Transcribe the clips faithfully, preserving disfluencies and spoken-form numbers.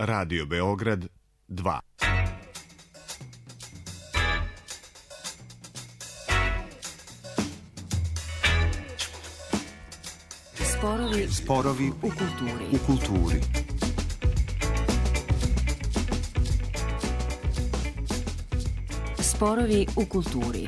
Radio Beograd dva. Sporovi, Sporovi u kulturi. U kulturi. Sporovi u kulturi.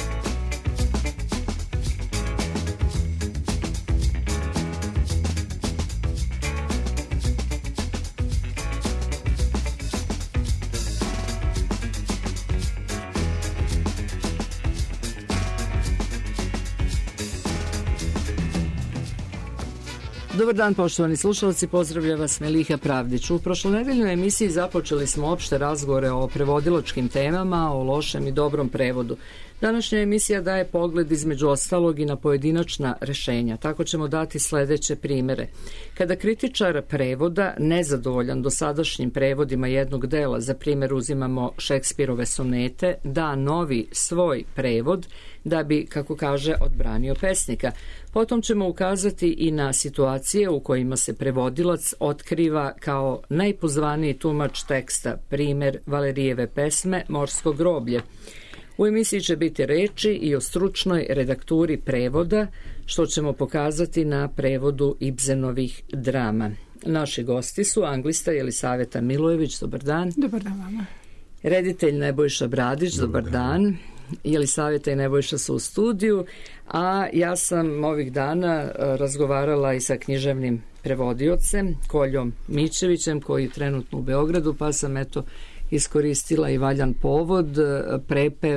Dobar dan, poštovani slušalci, pozdravlja vas Meliha Pravdić. U prošlonedeljnoj emisiji započeli smo opšte razgovore o prevodilačkim temama, o lošem i dobrom prevodu. Današnja emisija daje pogled između ostalog i na pojedinačna rešenja. Tako ćemo dati sledeće primere. Kada kritičar prevoda, nezadovoljan dosadašnjim prevodima jednog dela, za primjer uzimamo Šekspirove sonete, da novi svoj prevod da bi, kako kaže, odbranio pesnika. Potom ćemo ukazati i na situacije u kojima se prevodilac otkriva kao najpozvaniji tumač teksta, primer Valerijeve pesme Morsko groblje. U emisiji će biti reči i o stručnoj redakturi prevoda, što ćemo pokazati na prevodu Ibsenovih drama. Naši gosti su anglista Jelisaveta Milojević, dobar dan. Dobar dan vama. Reditelj Nebojša Bradić, dobar, dobar dan. dan. Jelisaveta i Nebojša su u studiju, a ja sam ovih dana razgovarala i sa književnim prevodiocem Koljom Mićevićem, koji je trenutno u Beogradu, pa sam eto iskoristila i valjan povod. Prepev,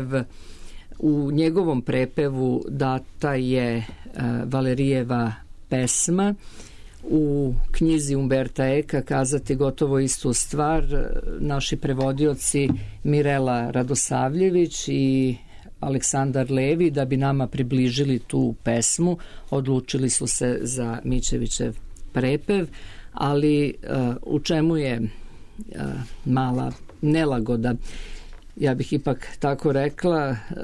u njegovom prepevu data je Valerijeva pesma. U knjizi Umberta Eka kazati gotovo istu stvar. Naši prevodioci Mirela Radosavljević i Aleksandar Levi, da bi nama približili tu pesmu, odlučili su se za Mićevićev prepev, ali uh, u čemu je uh, mala nelagoda? Ja bih ipak tako rekla, uh,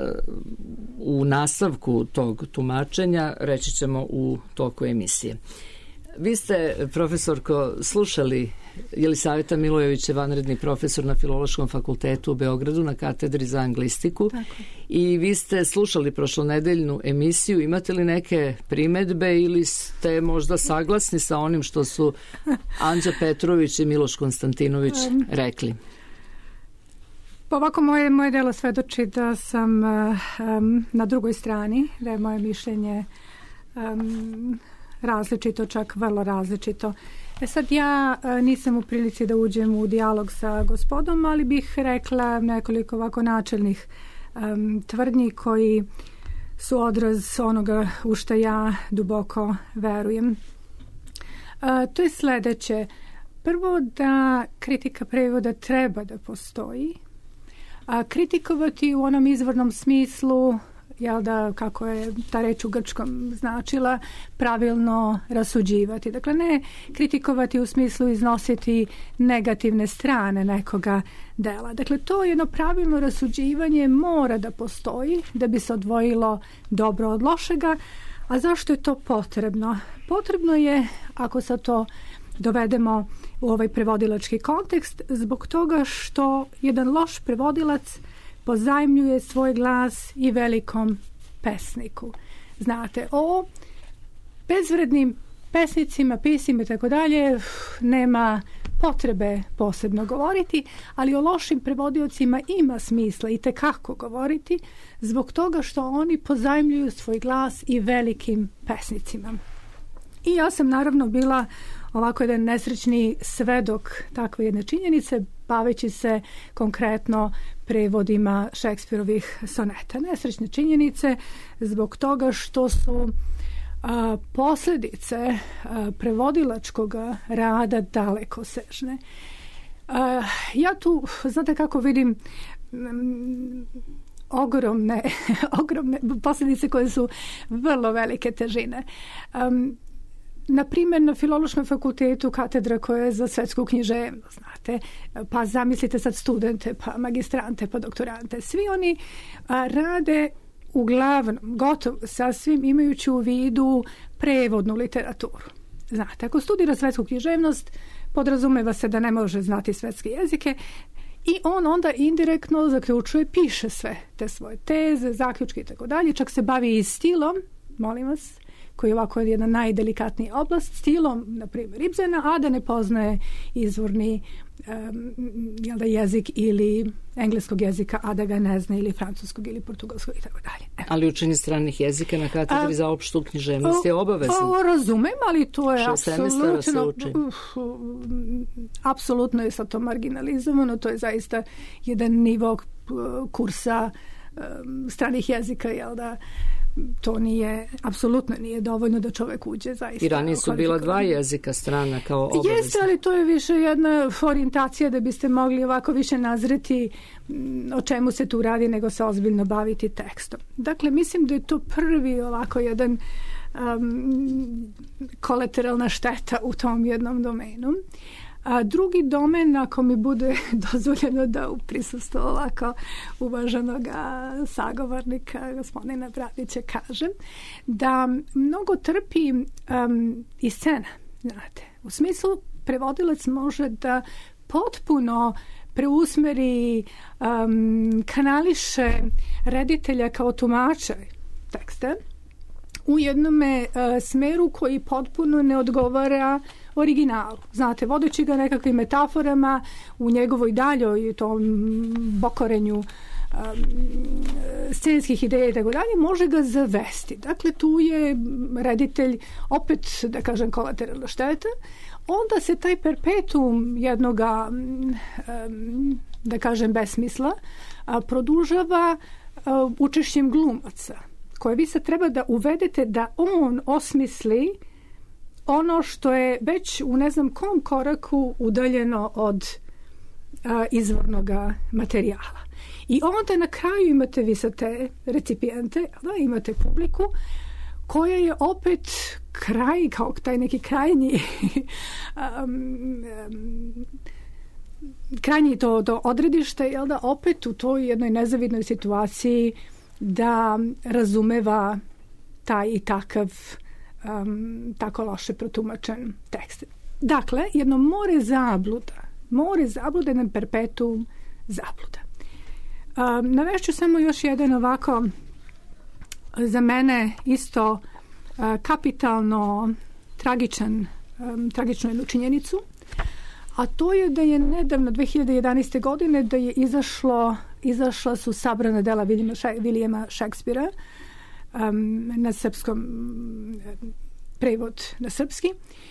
u nastavku tog tumačenja reći ćemo u toku emisije. Vi ste, profesorko, slušali Jelisaveta Milojevića, vanredni profesor na Filološkom fakultetu u Beogradu na katedri za anglistiku. Tako. I vi ste slušali prošlonedeljnu emisiju. Imate li neke primedbe ili ste možda saglasni sa onim što su Anđa Petrović i Miloš Konstantinović rekli? Pa ovako, moje, moje delo svedoči da sam um, na drugoj strani, da je moje mišljenje um, različito, čak vrlo različito. E sad, ja nisam u prilici da uđem u dijalog sa gospodom, ali bih rekla nekoliko ovako načelnih um, tvrdnji koji su odraz onoga u što ja duboko verujem. Uh, to je sledeće. Prvo, da kritika prevoda treba da postoji, a kritikovati u onom izvornom smislu, jel da, kako je ta reč u grčkom značila, pravilno rasuđivati. Dakle, ne kritikovati u smislu iznositi negativne strane nekoga dela. Dakle, to jedno pravilno rasuđivanje mora da postoji da bi se odvojilo dobro od lošega. A zašto je to potrebno? Potrebno je, ako sad to dovedemo u ovaj prevodilački kontekst, zbog toga što jedan loš prevodilac pozajmljuje svoj glas i velikom pesniku. Znate, o bezvrednim pesnicima, pisima i tako dalje nema potrebe posebno govoriti, ali o lošim prevodiocima ima smisla i tekako govoriti zbog toga što oni pozajmljuju svoj glas i velikim pesnicima. I ja sam naravno bila ovako jedan nesrećni svedok takve jedne činjenice, baveći se konkretno prevodima Šekspirovih soneta. Nesrećne činjenice zbog toga što su a, posljedice a, prevodilačkog rada dalekosežne. A, ja tu, znate kako vidim, m, ogromne, ogromne posljedice koje su vrlo velike težine. Um, Na primjer, na Filološkom fakultetu katedra koja je za svetsku književnost, znate, pa zamislite sad studente, pa magistrante, pa doktorante, svi oni a, rade uglavnom, gotovo sasvim imajući u vidu prevodnu literaturu. Znate, ako studira svetsku književnost, podrazumeva se da ne može znati svetske jezike i on onda indirektno zaključuje, piše sve te svoje teze, zaključke i tako dalje, čak se bavi i stilom, molim vas, koji je ovako jedna najdelikatnija oblast, stilom, na primjer, Ibsena, a da ne poznaje izvorni um, jel da, jezik ili engleskog jezika, a da ga ne zna, ili francuskog ili portugalskog i tako dalje. Ali učenje stranih jezika na katedri za opštu književnost je obavezno. O, razumem, ali to je apsolutno, uh, apsolutno je sad to marginalizovano, to je zaista jedan nivo kursa um, stranih jezika, jel da, to nije, apsolutno nije dovoljno da čovek uđe zaista. I ranije su bila dva jezika strana kao obavezno. Jeste, ali to je više jedna orijentacija da biste mogli ovako više nazreti o čemu se tu radi nego se ozbiljno baviti tekstom. Dakle, mislim da je to prvi ovako jedan um, kolateralna šteta u tom jednom domenu. A drugi domen, ako mi bude dozvoljeno da u prisustvu ovako uvaženog sagovornika gospodina Bradića kažem, da mnogo trpi um, i scena, znate. U smislu, prevodilac može da potpuno preusmeri, um, kanališe reditelja kao tumača teksta u jednome uh, smeru koji potpuno ne odgovara originalu. Znate, vodeći ga nekakvim metaforama u njegovoj daljoj tom bokorenju um, scenskih ideja i tako dalje, može ga zavesti. Dakle, tu je reditelj opet, da kažem, kolateralna šteta. Onda se taj perpetuum jednoga, um, da kažem, besmisla a, produžava a, učešćem glumaca, koje vi sad treba da uvedete da on osmisli ono što je već u ne znam kom koraku udaljeno od a, izvornog materijala. I onda na kraju imate vi sa te recipijente, da, imate publiku koja je opet kraj, kao taj neki krajnji um, um, krajnji to, to odredište, jel da, opet u toj jednoj nezavidnoj situaciji da razumeva taj i takav um, tako loše protumačen tekst. Dakle, jedno more zabluda, more zabluda, jedan perpetuum zabluda. Um, navešću samo još jedan ovako za mene isto uh, kapitalno tragičan, um, tragičnu jednu činjenicu, a to je da je nedavno dve hiljade jedanaeste. godine da je izašlo, izašla su sabrana dela Williama Shakespearea um, na srpskom, prevod na srpski,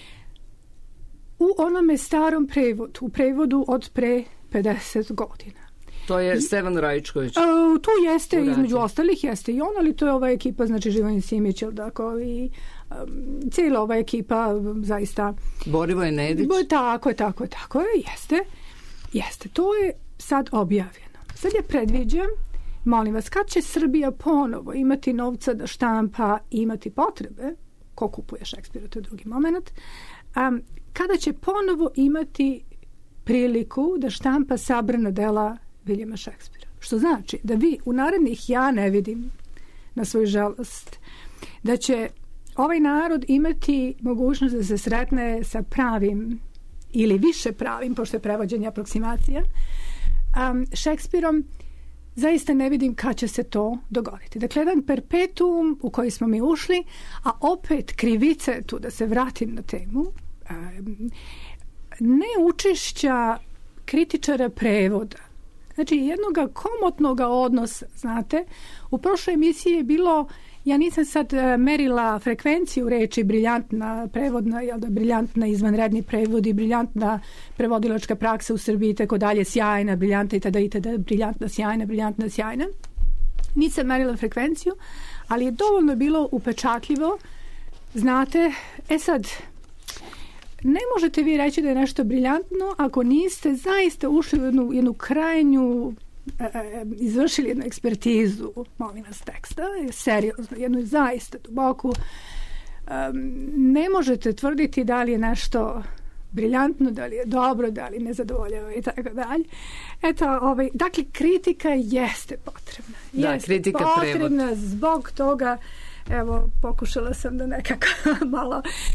u onome starom prevodu, u prevodu od pre pedeset godina. To je Stevan Rajičković. Uh, tu jeste, Urati. Između ostalih jeste i on, ali to je ova ekipa, znači Živojin Simić, tako i um, cijela ova ekipa zaista. Borivoje Nedić. Bo, tako je, tako je, tako je, jeste. Jeste, to je sad objavljeno. Sad ja predviđam, molim vas, kad će Srbija ponovo imati novca da štampa i imati potrebe, ko kupuje Šekspira, to je drugi moment, um, kada će ponovo imati priliku da štampa sabrana dela Williama Shakespearea. Što znači da vi u narednih, ja ne vidim na svoju žalost, da će ovaj narod imati mogućnost da se sretne sa pravim ili više pravim, pošto je prevođenje aproksimacija, um, Shakespeareom, zaista ne vidim kad će se to dogoditi. Dakle, jedan perpetuum u koji smo mi ušli, a opet krivice tu, da se vratim na temu, um, ne učešća kritičara prevoda. Znači, jednoga komotnoga odnosa, znate, u prošloj emisiji je bilo, ja nisam sad merila frekvenciju reči briljantna prevodna, jel da, briljantna izvanredni prevodi, briljantna prevodilačka praksa u Srbiji i tako dalje, sjajna, briljantna i tada i tada, briljantna, sjajna, briljantna, sjajna. Nisam merila frekvenciju, ali je dovoljno bilo upečatljivo, znate, e sad, ne možete vi reći da je nešto briljantno ako niste zaista ušli u jednu, jednu krajnju, e, izvršili jednu ekspertizu, molim vas, teksta, seriozno, jednu zaista duboku. Um, ne možete tvrditi da li je nešto briljantno, da li je dobro, da li ne zadovoljava i tako dalje. Eto, ovaj, dakle, kritika jeste potrebna. Da, jeste kritika potrebna prevod. Zbog toga, evo, pokušala sam da nekako malo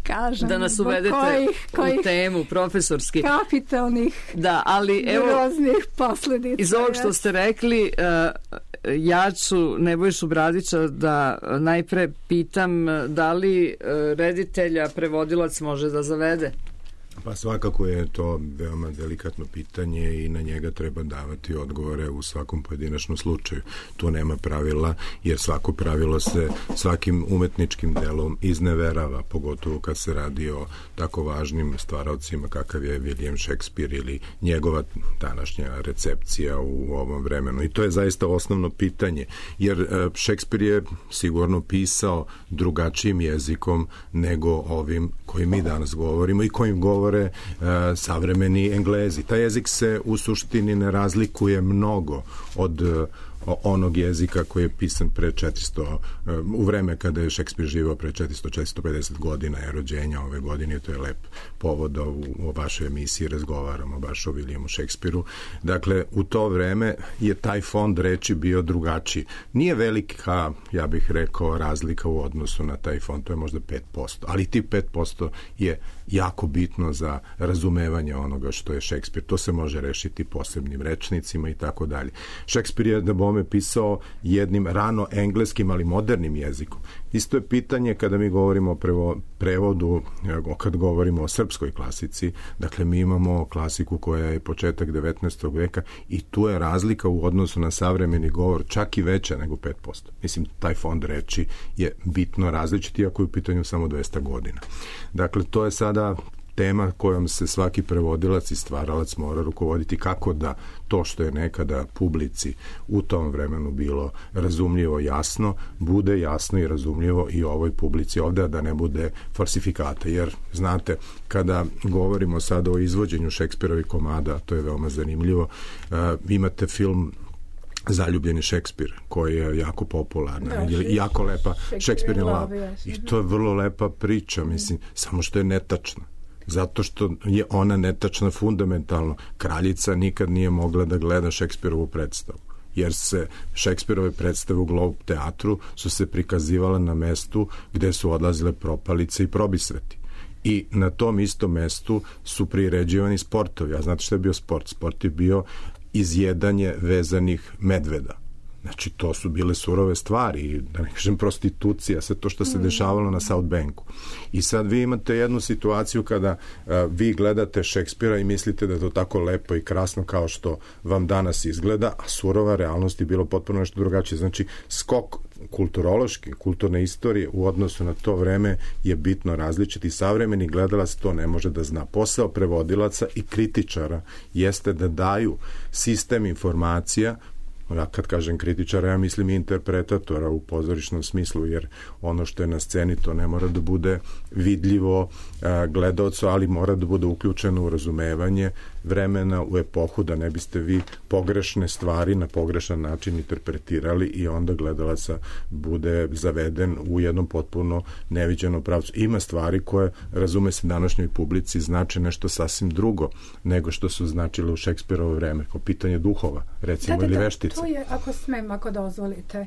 kažem. Da nas uvedete kojih, kojih u temu profesorski. Kapitalnih, da, ali evo, groznih posljedica. Iz ovog što ste rekli, uh, ja ću Nebojšu Bradića da najpre pitam da li uh, reditelja prevodilac može da zavede? Pa svakako je to veoma delikatno pitanje i na njega treba davati odgovore u svakom pojedinačnom slučaju. Tu nema pravila, jer svako pravilo se svakim umetničkim delom izneverava, pogotovo kad se radi o tako važnim stvaraocima kakav je William Shakespeare ili njegova današnja recepcija u ovom vremenu. I to je zaista osnovno pitanje, jer Shakespeare je sigurno pisao drugačijim jezikom nego ovim kojim mi danas govorimo i kojim govore Uh, savremeni Englezi. Taj jezik se u suštini ne razlikuje mnogo od uh, onog jezika koji je pisan pre četiristo, uh, u vreme kada je Shakespeare živao pre četiristo do četiristo pedeset godina je rođenja ove godine i to je lep povod da u, u vašoj emisiji razgovaramo baš o Williamu Shakespeareu. Dakle, u to vreme je taj fond reči bio drugačiji. Nije velika, ja bih rekao, razlika u odnosu na taj fond, to je možda pet posto, ali ti pet posto je jako bitno za razumevanje onoga što je Shakespeare. To se može rešiti posebnim rečnicima i tako dalje. Shakespeare je da bome pisao jednim rano engleskim, ali modernim jezikom. Isto je pitanje kada mi govorimo o prevo, prevodu, kad govorimo o srpskoj klasici, dakle mi imamo klasiku koja je početak devetnaestog veka i tu je razlika u odnosu na savremeni govor čak i veća nego pet posto. Mislim, taj fond reči je bitno različit, iako je u pitanju samo dvesta godina. Dakle, to je sada tema kojom se svaki prevodilac i stvaralac mora rukovoditi, kako da to što je nekada publici u tom vremenu bilo razumljivo, jasno, bude jasno i razumljivo i ovoj publici ovde, da ne bude falsifikata. Jer, znate, kada govorimo sada o izvođenju Shakespeareovih komada, to je veoma zanimljivo, uh, imate film Zaljubljeni Shakespeare, koji je jako popularan, da, i jako lepa, Shakespeare in Love. I to je vrlo lepa priča, mislim, samo što je netačna. Zato što je ona netačna fundamentalno. Kraljica nikad nije mogla da gleda Shakespeareovu predstavu, jer se Shakespeareove predstave u Globe teatru su se prikazivala na mestu gde su odlazile propalice i probisveti. I na tom istom mestu su priređivani sportovi. A znate što je bio sport? Sport je bio izjedanje vezanih medveda. Znači, to su bile surove stvari, da ne kažem prostitucija, sve to što se dešavalo na South Banku. I sad vi imate jednu situaciju kada uh, vi gledate Shakespearea i mislite da je to tako lepo i krasno kao što vam danas izgleda, a surova realnost je bilo potpuno nešto drugačije. Znači, skok kulturološki, kulturne istorije u odnosu na to vreme je bitno različit i savremeni gledalac to ne može da zna. Posao prevodilaca i kritičara jeste da daju sistem informacija. Ja kad kažem kritičara, ja mislim interpretatora u pozorišnom smislu, jer ono što je na sceni to ne mora da bude vidljivo a, gledaocu, ali mora da bude uključeno u razumevanje vremena, u epohu, da ne biste vi pogrešne stvari na pogrešan način interpretirali i onda gledalaca bude zaveden u jednom potpuno neviđenom pravcu. Ima stvari koje, razume se, današnjoj publici znače nešto sasvim drugo nego što su značile u Shakespeareovo vreme, kao pitanje duhova, recimo, da, da, ili veštice. To je, ako smem, ako dozvolite.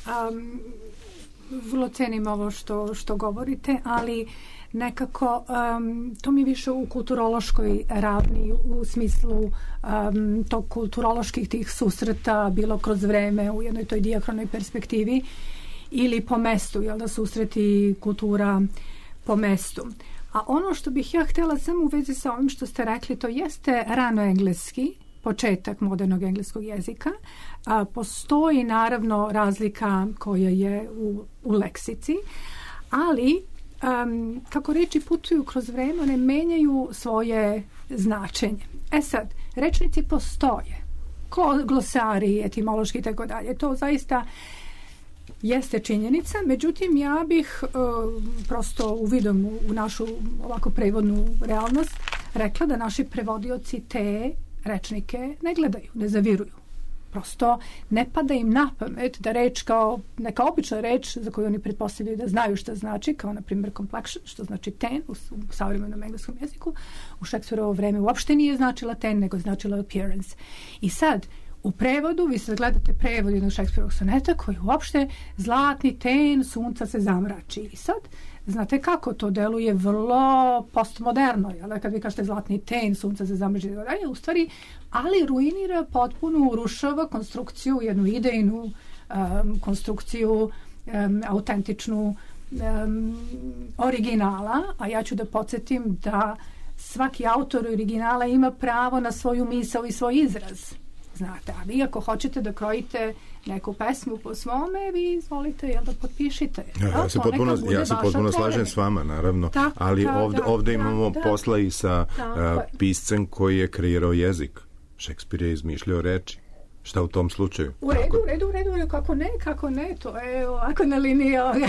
Um, vrlo cenim ovo što, što govorite, ali nekako um, to mi više u kulturološkoj ravni, u smislu um, tog kulturoloških tih susreta, bilo kroz vreme u jednoj toj dijahronoj perspektivi ili po mestu, jel da, susreti kultura po mestu. A ono što bih ja htjela samo u vezi sa ovim što ste rekli, to jeste rano engleski, početak modernog engleskog jezika. A, postoji naravno razlika koja je u, u leksici, ali um, kako reči putuju kroz vreme, one menjaju svoje značenje. E sad, rečnici postoje, glosari, etimološki i tako dalje. To zaista jeste činjenica, međutim ja bih uh, prosto uvidom u, u našu ovako prevodnu realnost rekla da naši prevodioci te rečnike ne gledaju, ne zaviruju. Prosto ne pada im na pamet da reč kao neka obična reč za koju oni pretpostavljaju da znaju šta znači, kao na primjer complexion, što znači ten u, u savremenom engleskom jeziku, u Shakespeareovo vreme uopšte nije značila ten, nego značila appearance. I sad, U prevodu, vi sad gledate prevod jednog Šekspirovog soneta koji uopšte zlatni ten sunca se zamrači. I sad, znate kako to deluje vrlo postmoderno, jel? Kad vi kažete zlatni ten sunca se zamrači, u stvari, ali ruinira potpuno, urušava konstrukciju, jednu idejnu um, konstrukciju um, autentičnu um, originala, a ja ću da podsjetim da svaki autor originala ima pravo na svoju misao i svoj izraz. Znate, a vi ako hoćete da krojite neku pesmu po svome, vi izvolite, jel da potpišite. Ja, ja se potpuno, ja se potpuno slažem s vama, naravno, tako, ali ovde, da, ovde imamo da, posla i sa uh, piscem koji je kreirao jezik. Šekspir je izmišljao reči. Šta u tom slučaju? U redu, u redu, u redu, u redu, kako ne, kako ne, to je ovako na liniji ovoga.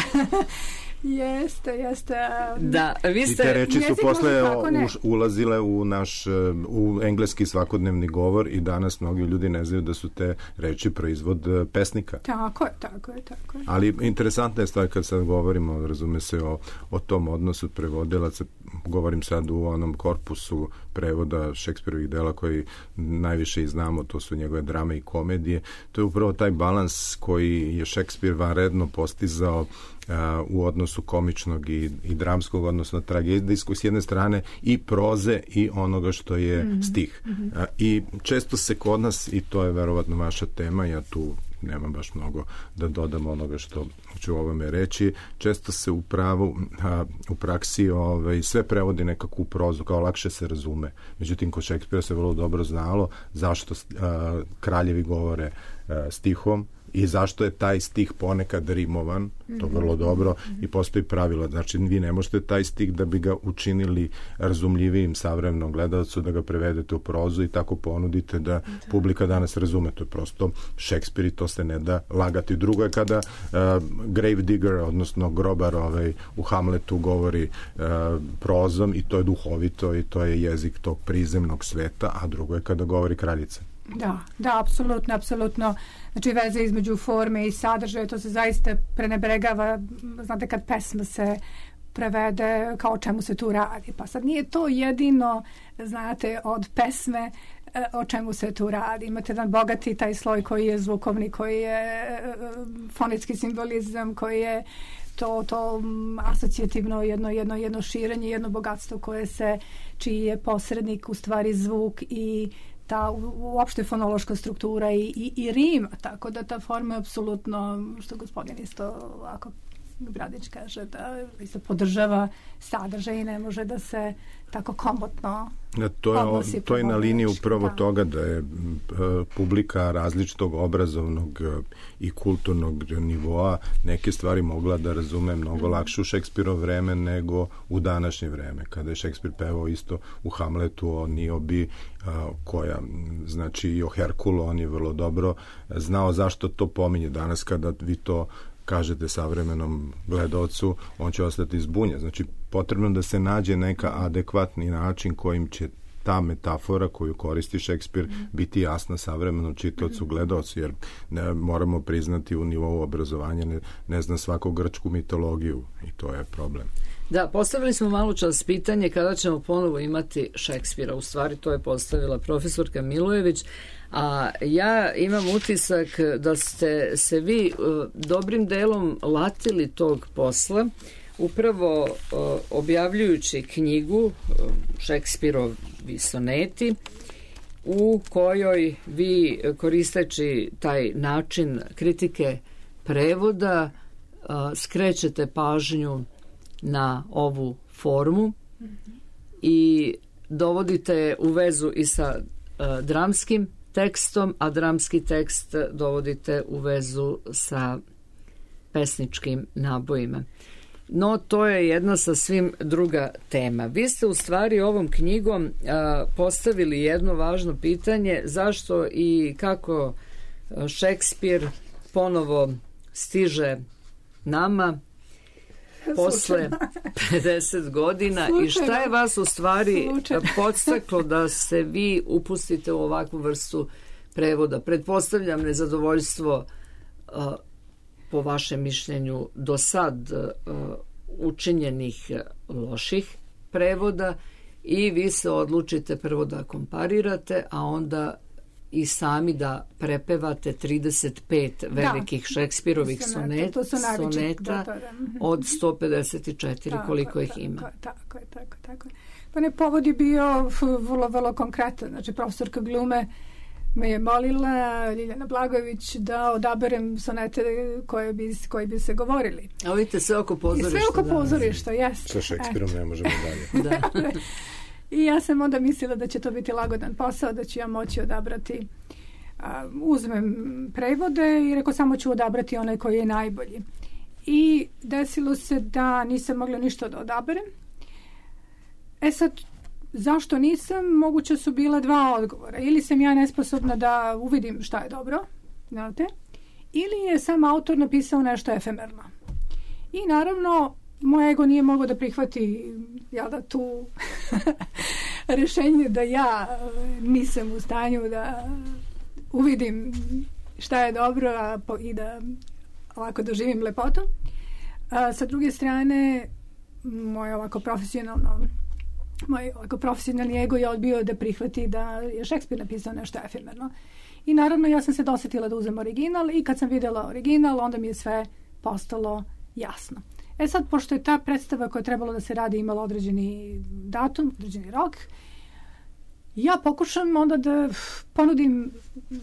Jeste, jeste. Da, vi ste... I te reči su posle ulazile u naš u engleski svakodnevni govor i danas mnogi ljudi ne znaju da su te reči proizvod pesnika. Tako je, tako je, tako je. Ali interesantna je stvar kad sad govorimo, razume se, o, o tom odnosu prevodilaca, govorim sad u onom korpusu prevoda Šekspirovih dela koji najviše i znamo, to su njegove drame i komedije. To je upravo taj balans koji je Šekspir vanredno postizao Uh, u odnosu komičnog i, i dramskog, odnosno tragedijskog s jedne strane i proze i onoga što je mm-hmm. stih. Mm-hmm. Uh, I često se kod nas, i to je verovatno vaša tema, ja tu nemam baš mnogo da dodam onoga što ću ovome reći, često se u pravu, a, u praksi ovaj, sve prevodi nekakvu prozu, kao lakše se razume. Međutim, kod Šekspira se vrlo dobro znalo zašto a, kraljevi govore a, stihom i zašto je taj stih ponekad rimovan, to vrlo dobro, i postoji pravila. Znači, vi ne možete taj stih da bi ga učinili razumljivijim savremenom gledalcu, da ga prevedete u prozu i tako ponudite da, da. publika danas razume. To je prosto Šekspir i to se ne da lagati. Drugo je kada uh, grave digger, odnosno grobar ovaj, u Hamletu govori uh, prozom i to je duhovito i to je jezik tog prizemnog sveta, a drugo je kada govori kraljica. Da, da, apsolutno, apsolutno. Znači, veze između forme i sadržaja, to se zaista prenebregava. Znate, kad pesma se prevede, kao o čemu se tu radi. Pa sad nije to jedino, znate, od pesme o čemu se tu radi. Imate jedan bogati taj sloj koji je zvukovni, koji je fonetski simbolizam, koji je to, to asocijativno jedno, jedno, jedno širenje, jedno bogatstvo koje se, čiji je posrednik u stvari zvuk i ta uopšte fonološka struktura i, i, i rima, tako da ta forma je apsolutno, što gospodin isto ovako Bradić kaže, da isto podržava sadržaj i ne može da se tako komotno ja, to je, odnosi. To je na liniji upravo da. toga da je uh, publika različitog obrazovnog uh, i kulturnog nivoa neke stvari mogla da razume mnogo mm. lakše u Šekspirovo vreme nego u današnje vreme. Kada je Šekspir pevao isto u Hamletu o Niobi, uh, koja, znači i o Herkulu, on je vrlo dobro znao zašto to pominje. Danas kada vi to kažete savremenom gledaocu, on će ostati zbunjen. Znači, potrebno da se nađe neka adekvatni način kojim će ta metafora koju koristi Šekspir mm. biti jasna savremenom čitaocu, gledaocu, jer ne, moramo priznati u nivou obrazovanja ne, ne zna svaku grčku mitologiju i to je problem. Da, postavili smo malo čas pitanje kada ćemo ponovo imati Šekspira. U stvari to je postavila profesorka Milojević, a ja imam utisak da ste se vi uh, dobrim delom latili tog posla, upravo uh, objavljujući knjigu uh, Šekspirovi soneti, u kojoj vi, koristeći taj način kritike prevoda, uh, skrećete pažnju na ovu formu mm-hmm. i dovodite u vezu i sa uh, dramskim tekstom, a dramski tekst dovodite u vezu sa pesničkim nabojima. No, to je jedna sasvim druga tema. Vi ste u stvari ovom knjigom a, postavili jedno važno pitanje, zašto i kako Šekspir ponovo stiže nama posle pedeset godina slučajno. I šta je vas u stvari slučajno. podstaklo da se vi upustite u ovakvu vrstu prevoda? Pretpostavljam nezadovoljstvo uh, po vašem mišljenju do sad uh, učinjenih loših prevoda i vi se odlučite prvo da komparirate, a onda i sami da prepevate trideset pet velikih da. Šekspirovih sonet, to su soneta da, da. od sto pedeset četiri, tako, koliko ih tako, ima. Tako je, tako, tako. Pa ne, povod je bio vrlo, vrlo konkretan. Znači, profesorka glume me je molila, Ljiljana Blagojević, da odaberem sonete koje bi, koje bi se govorili. A vidite, sve oko pozorišta. I sve oko pozorišta, jeste. Sa Šekspirom ne možemo dalje. Da. I ja sam onda mislila da će to biti lagodan posao, da ću ja moći odabrati. A, uzmem prevode i rekao samo ću odabrati onaj koji je najbolji. I desilo se da nisam mogla ništa da odaberem. E sad, zašto nisam? Moguće su bila dva odgovora. Ili sam ja nesposobna da uvidim šta je dobro, znate, ili je sam autor napisao nešto efemerno. I naravno, moj ego nije mogao da prihvati jel da, tu rešenje da ja nisam u stanju da uvidim šta je dobro a po, i da ovako doživim lepotu. A, sa druge strane, moj ovako profesionalno moj ovako profesionalni ego je odbio da prihvati da je Šekspir napisao nešto efemerno. I naravno ja sam se dosetila da uzem original i kad sam vidjela original onda mi je sve postalo jasno. E sad, pošto je ta predstava koja je trebalo da se radi imala određeni datum, određeni rok, ja pokušam onda da ponudim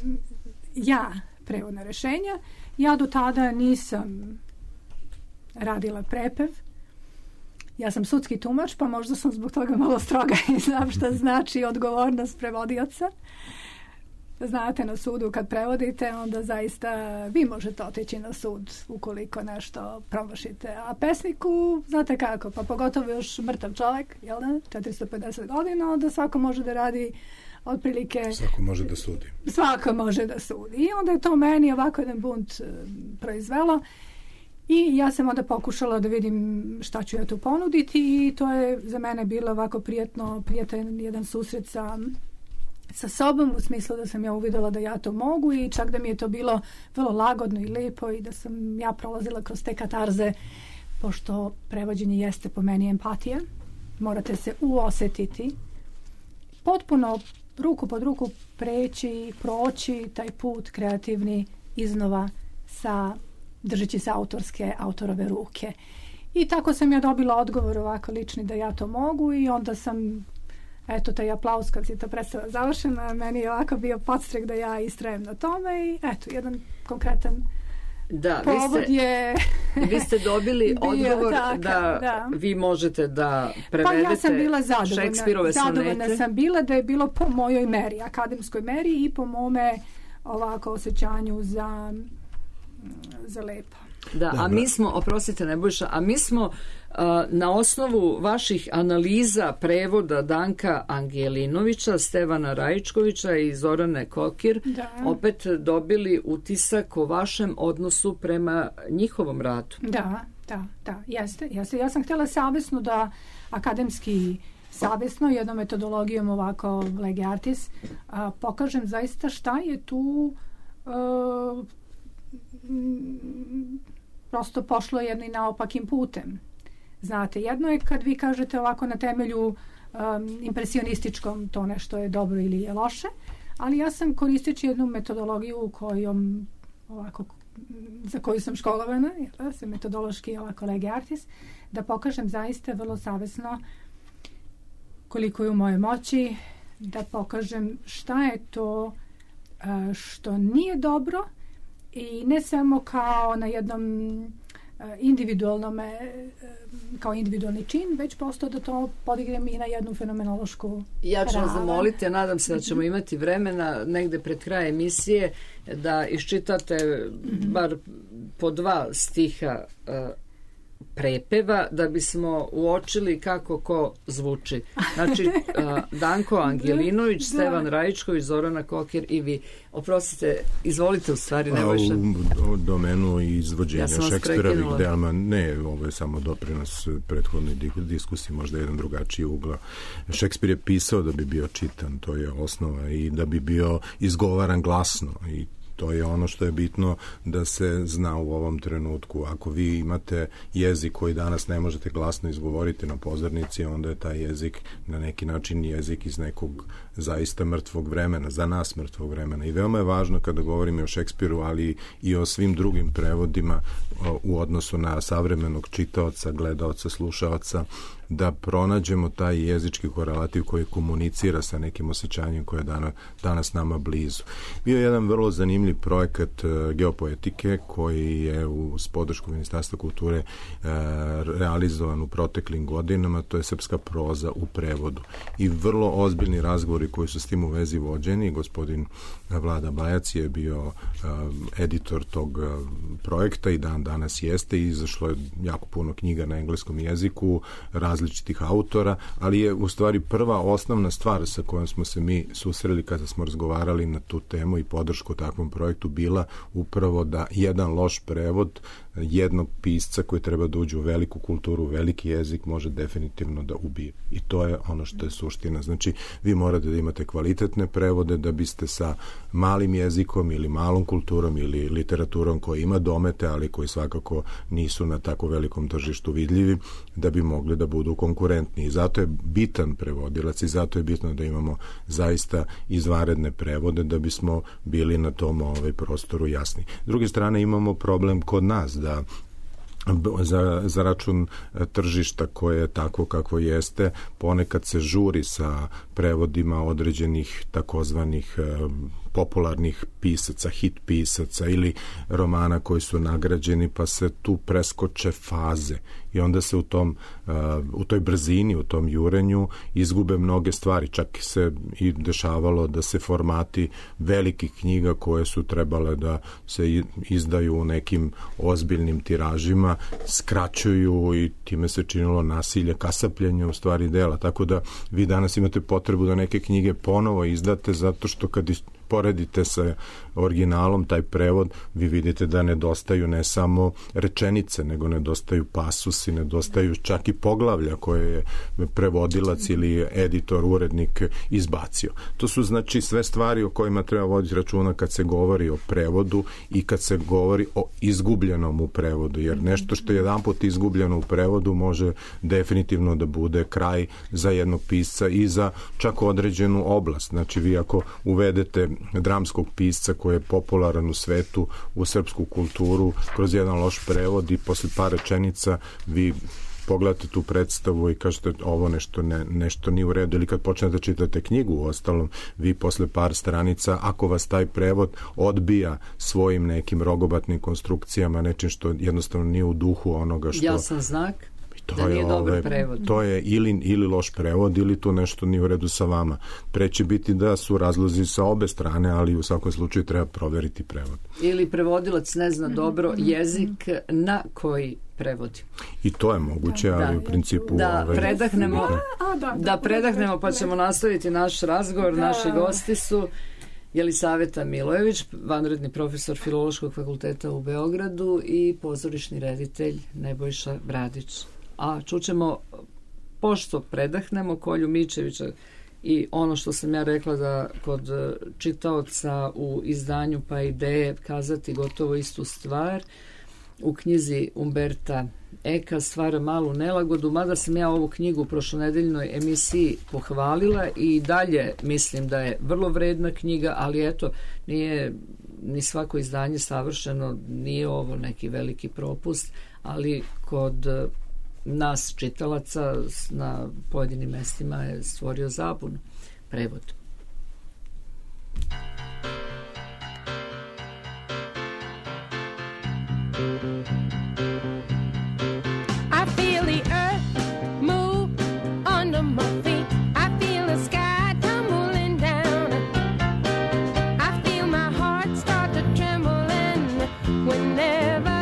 ja prevodna rešenja. Ja do tada nisam radila prepev. Ja sam sudski tumač, pa možda sam zbog toga malo stroga i znam šta znači odgovornost prevodioca. Znate, na sudu kad prevodite, onda zaista vi možete otići na sud ukoliko nešto promašite. A pesniku, znate kako, pa pogotovo još mrtav čovjek, jel da, četiristo pedeset godina, onda svako može da radi otprilike... Svako može da sudi. Svako može da sudi. I onda je to meni ovako jedan bunt proizvelo. I ja sam onda pokušala da vidim šta ću ja tu ponuditi i to je za mene bilo ovako prijatno, prijatan jedan susret sa, sa sobom, u smislu da sam ja uvidela da ja to mogu i čak da mi je to bilo vrlo lagodno i lijepo i da sam ja prolazila kroz te katarze, pošto prevođenje jeste po meni empatija. Morate se uosetiti, potpuno ruku pod ruku preći, proći taj put kreativni iznova sa držeći se autorske, autorove ruke. I tako sam ja dobila odgovor ovako lični da ja to mogu i onda sam, eto, taj aplauz kad si ta predstava završena, meni je ovako bio podstrek da ja istrajem na tome i eto, jedan konkretan da, povod vi ste, je vi ste dobili odgovor takav, da, da vi možete da prevedete pa ja sam bila zadovoljna, Šekspirove zadovoljna sonete. sam bila da je bilo po mojoj meri, akademskoj meri i po mome ovako osjećanju za za lepo. Da, a mi smo, oprostite Nebojša, a mi smo uh, na osnovu vaših analiza prevoda Danka Angelinovića, Stevana Rajičkovića i Zorane Kokir da. opet dobili utisak o vašem odnosu prema njihovom radu. Da, da, da, jeste, jeste. Ja sam htjela savjesno da akademski savjesno, jednom metodologijom ovako lege artis, a, pokažem zaista šta je tu a, prosto pošlo jednim naopakim putem. Znate, jedno je kad vi kažete ovako na temelju um, impresionističkom to nešto je dobro ili je loše, ali ja sam koristeći jednu metodologiju kojom ovako, za koju sam školovana, ja sam metodološki ovako lege artis, da pokažem zaista vrlo savjesno koliko je u moje moći, da pokažem šta je to uh, što nije dobro i ne samo kao na jednom individualnom kao individualni čin, već prosto da to podignem i na jednu fenomenološku ja ću vas ravan. zamoliti, a nadam se da ćemo imati vremena negde pred kraj emisije da iščitate mm-hmm. bar po dva stiha uh, prepeva da bismo uočili kako ko zvuči. Znači, uh, Danko Angelinović, da. Stevan Rajičković, Zorana Kokir i vi. Oprostite, izvolite u stvari, Nebojša. U domenu izvođenja ja Šekspirovih dela, ne, ovo je samo doprinos prethodnoj diskusiji, možda jedan drugačiji ugla. Šekspir je pisao da bi bio čitan, to je osnova, i da bi bio izgovaran glasno i To je ono što je bitno da se zna u ovom trenutku. Ako vi imate jezik koji danas ne možete glasno izgovoriti na pozornici, onda je taj jezik na neki način jezik iz nekog zaista mrtvog vremena, za nas mrtvog vremena. I veoma je važno kada govorimo o Šekspiru, ali i o svim drugim prevodima u odnosu na savremenog čitaoca, gledaoca, slušaoca, da pronađemo taj jezički korelativ koji komunicira sa nekim osjećanjem koje je danas, danas nama blizu. Bio je jedan vrlo zanimljiv projekat uh, geopoetike koji je uz podršku Ministarstva kulture uh, realizovan u proteklim godinama, to je srpska proza u prevodu. I vrlo ozbiljni razgovori koji su s tim u vezi vođeni. Gospodin Vlada Bajac je bio uh, editor tog uh, projekta i dan danas jeste i izašlo je jako puno knjiga na engleskom jeziku, različitih autora, ali je u stvari prva osnovna stvar sa kojom smo se mi susreli kada smo razgovarali na tu temu i podršku takvom projektu bila upravo da jedan loš prevod jednog pisca koji treba da uđe u veliku kulturu, veliki jezik može definitivno da ubije. I to je ono što je suština. Znači, vi morate da imate kvalitetne prevode da biste sa malim jezikom ili malom kulturom ili literaturom koja ima domete, ali koji svakako nisu na tako velikom tržištu vidljivi, da bi mogli da budu konkurentni. I zato je bitan prevodilac i zato je bitno da imamo zaista izvanredne prevode da bismo bili na tom ovaj prostoru jasni. S druge strane, imamo problem kod nas da Za, za račun tržišta koje je tako kako jeste, ponekad se žuri sa prevodima određenih takozvanih popularnih pisaca, hit pisaca ili romana koji su nagrađeni, pa se tu preskoče faze i onda se u tom uh, u toj brzini, u tom jurenju izgube mnoge stvari. Čak se i dešavalo da se formati velikih knjiga koje su trebale da se izdaju u nekim ozbiljnim tiražima skraćuju i time se činilo nasilje, kasapljenje u stvari dela. Tako da vi danas imate potrebu da neke knjige ponovo izdate zato što kad poredite sa originalom taj prevod, vi vidite da nedostaju ne samo rečenice, nego nedostaju pasusi, nedostaju čak i poglavlja koje je prevodilac ili editor, urednik izbacio. To su znači sve stvari o kojima treba voditi računa kad se govori o prevodu i kad se govori o izgubljenom u prevodu, jer nešto što je jedanput izgubljeno u prevodu može definitivno da bude kraj za jednog pisca i za čak određenu oblast. Znači vi ako uvedete dramskog pisca koji je popularan u svetu, u srpsku kulturu, kroz jedan loš prevod i posle par rečenica vi pogledate tu predstavu i kažete ovo nešto, ne, nešto nije u redu, ili kad počnete da čitate knjigu u ostalom, vi posle par stranica, ako vas taj prevod odbija svojim nekim rogobatnim konstrukcijama, nečim što jednostavno nije u duhu onoga što... Jasan znak? To da nije je, dobar ove, prevod. To je ili, ili loš prevod ili tu nešto nije u redu sa vama. Preće biti da su razlozi sa obe strane, ali u svakom slučaju treba proveriti prevod. Ili prevodilac ne zna dobro jezik na koji prevodi. I to je moguće, ali da, u principu... Da ovaj, predahnemo, da, da, da predahnemo pa ćemo nastaviti naš razgovor. Da. Naši gosti su Jelisaveta Milojević, vanredni profesor Filološkog fakulteta u Beogradu i pozorišni reditelj Nebojša Bradić. A čućemo, pošto predahnemo, Kolju Mičevića i ono što sam ja rekla da kod čitaoca u izdanju pa ideje kazati gotovo istu stvar, u knjizi Umberta Eka stvara malu nelagodu, mada sam ja ovu knjigu u prošlonedeljnoj emisiji pohvalila i dalje mislim da je vrlo vredna knjiga, ali eto, nije ni svako izdanje savršeno, nije ovo neki veliki propust, ali kod nas čitalaca na pojedinim mestima je stvorio zabunu prevod. I feel the earth move under my feet. I feel the sky tumbling down. I feel my heart start to tremble and whenever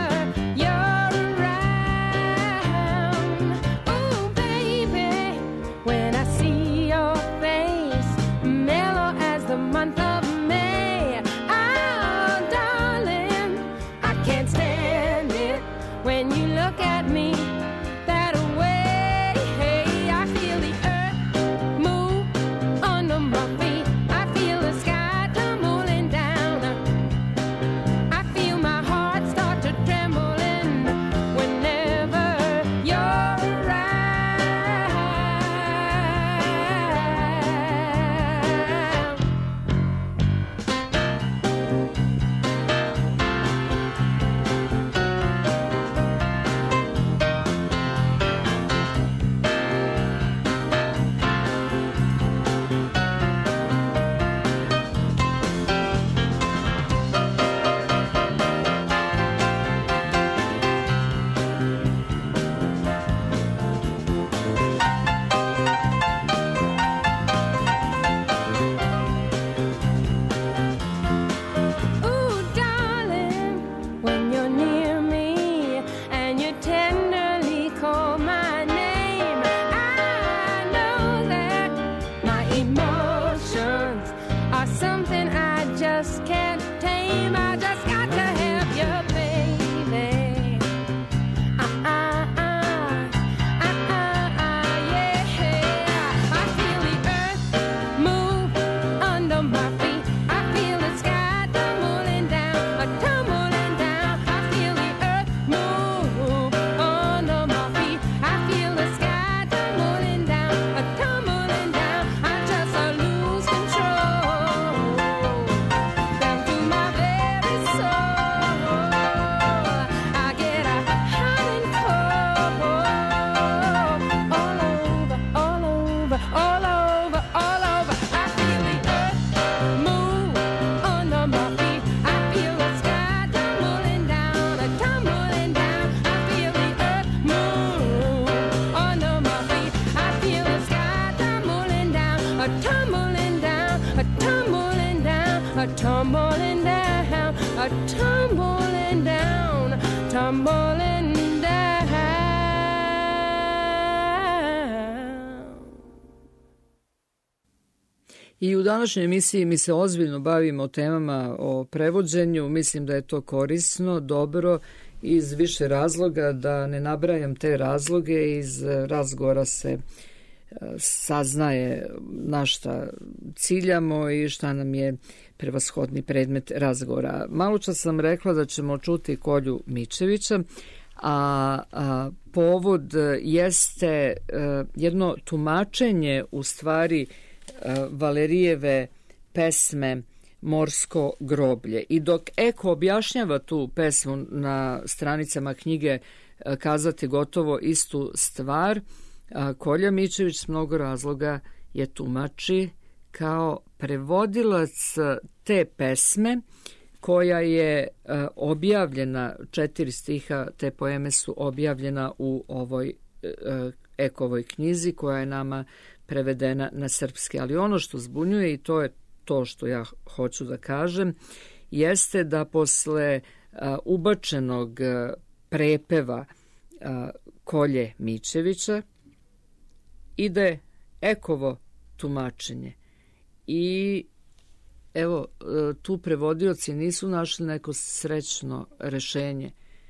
are something I just can't tame. I just got to have you, baby. Uh, uh, uh, uh, uh, uh, yeah. I feel the earth move under my feet. I feel the sky tumbling down, a tumbling down. I feel the earth move under my feet. I feel the sky tumbling down, a tumbling down. I just uh, lose control down to my very soul. I get a hot and cold all over, all over, all over, all over. I feel the earth move under my feet. I feel the sky tumbling down, a tumbling down. I feel the earth move under my feet. I feel the sky tumbling down, a tumbling down, a tumbling down, a tumbling down, a tumbling down, tumbling down. I u današnjoj emisiji mi se ozbiljno bavimo temama o prevođenju. Mislim da je to korisno, dobro, iz više razloga, da ne nabrajam te razloge. Iz razgovora se e, saznaje na šta ciljamo i šta nam je prevashodni predmet razgovora. Malo čas sam rekla da ćemo čuti Kolju Mičevića, a, a povod jeste e, jedno tumačenje u stvari Valerijeve pesme Morsko groblje. I dok Eko objašnjava tu pesmu na stranicama knjige Kazati gotovo istu stvar, Kolja Mičević s mnogo razloga je tumači kao prevodilac te pesme koja je objavljena, četiri stiha te poeme su objavljena u ovoj Ekovoj knjizi koja je nama prevedena na srpski. Ali ono što zbunjuje, i to je to što ja hoću da kažem, jeste da posle a, ubačenog a, prepeva a, Kolje Mičevića ide Ekovo tumačenje. I evo, a, tu prevodioci nisu našli neko srećno rešenje.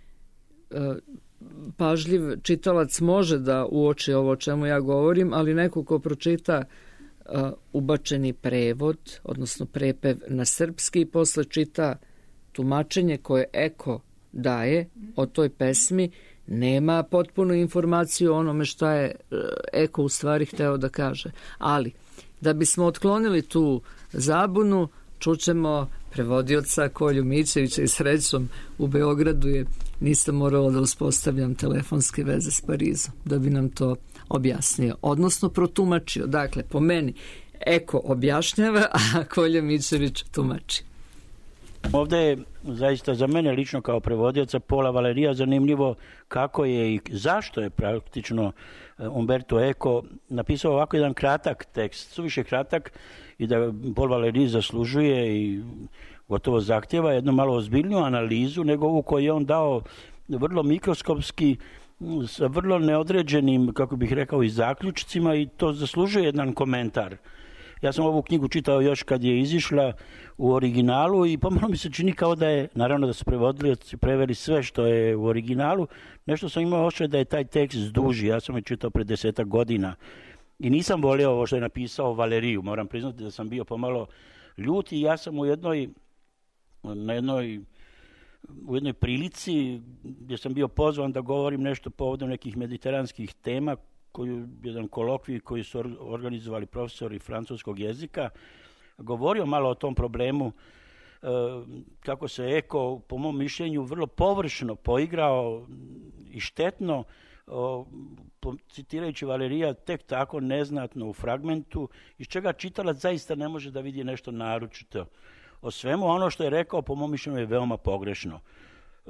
A, pažljiv čitalac može da uoči ovo o čemu ja govorim, ali neko ko pročita uh, ubačeni prevod, odnosno prepev na srpski, i posle čita tumačenje koje Eko daje o toj pesmi, nema potpunu informaciju o onome šta je uh, Eko u stvari hteo da kaže. Ali, da bismo otklonili tu zabunu, čućemo prevodioca Kolju Mičevića i srećom u Beogradu je, nisam morala da uspostavljam telefonske veze s Parizom da bi nam to objasnio, odnosno protumačio. Dakle, po meni Eko objašnjava, a Kolja Mičević tumači. Ovdje je zaista za mene lično kao prevodioca Pola Valerija zanimljivo kako je i zašto je praktično Umberto Eco napisao ovako jedan kratak tekst, suviše kratak, i da Paul Valéry zaslužuje i gotovo zahtjeva jednu malo ozbiljniju analizu nego ovu koju je on dao vrlo mikroskopski, sa vrlo neodređenim, kako bih rekao, i zaključcima, i to zaslužuje jedan komentar. Ja sam ovu knjigu čitao još kad je izišla u originalu i pomalo mi se čini kao da je, naravno da su prevodili, preveli sve što je u originalu, nešto sam imao osjećaj da je taj tekst duži. Ja sam je čitao pred desetak godina i nisam volio ovo što je napisao Valeriju. Moram priznati da sam bio pomalo ljut i ja sam u jednoj, na jednoj, u jednoj prilici gdje sam bio pozvan da govorim nešto povodom nekih mediteranskih tema, koju, jedan kolokvij koji su organizovali profesori francuskog jezika, govorio malo o tom problemu, e, kako se Eko, po mom mišljenju, vrlo površno poigrao i štetno, o, po, citirajući Valerija tek tako neznatno u fragmentu, iz čega čitalac zaista ne može da vidi nešto naročito o svemu. Ono što je rekao, po mom mišljenju, je veoma pogrešno. E,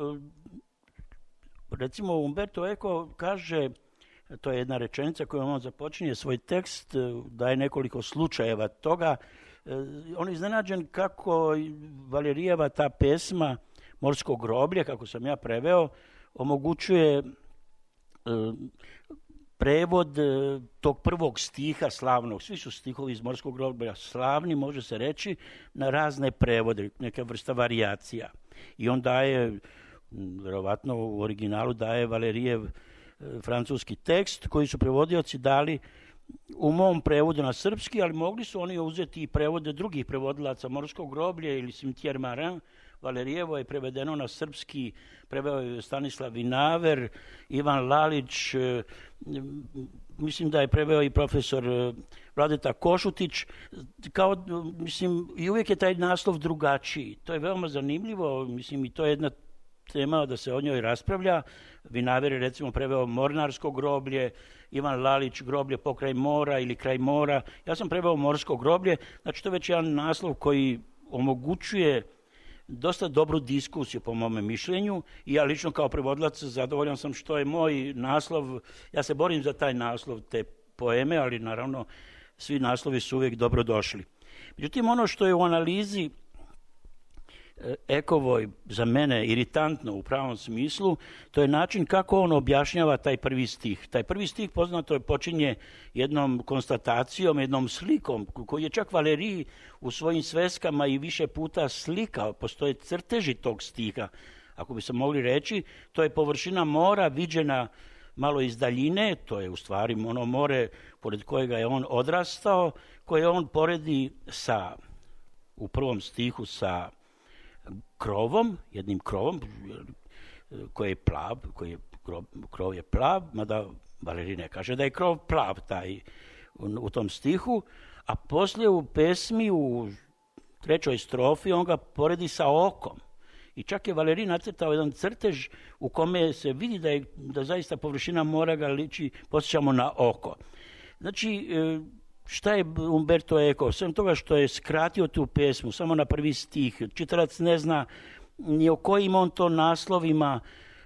recimo, Umberto Eco kaže, to je jedna rečenica kojom on započinje svoj tekst, daje nekoliko slučajeva toga. On je iznenađen kako Valerijeva ta pesma Morsko groblje, kako sam ja preveo, omogućuje prevod tog prvog stiha slavnog, svi su stihovi iz Morskog groblja slavni, može se reći, na razne prevode, neka vrsta varijacija. I on daje, vjerovatno u originalu daje Valerijev francuski tekst koji su prevodioci dali u mom prevodu na srpski, ali mogli su oni uzeti i prevode drugih prevodilaca, Morskog groblje ili Cimetière Marin. Valerijevo je prevedeno na srpski, preveo je Stanislav Vinaver, Ivan Lalić, mislim da je preveo i profesor Vladeta Košutić, kao, mislim, i uvijek je taj naslov drugačiji. To je veoma zanimljivo, mislim, i to je jedna tema da se o njoj raspravlja. Vinaver je recimo preveo Mornarsko groblje, Ivan Lalić groblje pokraj mora ili kraj mora. Ja sam preveo Morsko groblje, znači to je već jedan naslov koji omogućuje dosta dobru diskusiju po mome mišljenju i ja lično kao prevodilac zadovoljan sam što je moj naslov, ja se borim za taj naslov te poeme, ali naravno svi naslovi su uvijek dobro došli. Međutim, ono što je u analizi Ekovoj za mene iritantno u pravom smislu, to je način kako on objašnjava taj prvi stih. Taj prvi stih poznato je počinje jednom konstatacijom, jednom slikom, koji je čak Valerij u svojim sveskama i više puta slikao. Postoje crteži tog stiha, ako bi se mogli reći. To je površina mora viđena malo iz daljine, to je u stvari ono more pored kojega je on odrastao, koje on poredi sa, u prvom stihu sa krovom, jednim krovom koji je plav, koji je, krov, krov je plav, mada Valerij ne kaže da je krov plav taj u, u tom stihu, a poslije u pesmi u trećoj strofi on ga poredi sa okom. I čak je Valerij nacrtao jedan crtež u kome se vidi da je da zaista površina mora ga liči, posjećamo na oko. Znači, šta je Umberto Eco? Sem toga što je skratio tu pesmu samo na prvi stih, čitalac ne zna ni o kojim on to naslovima,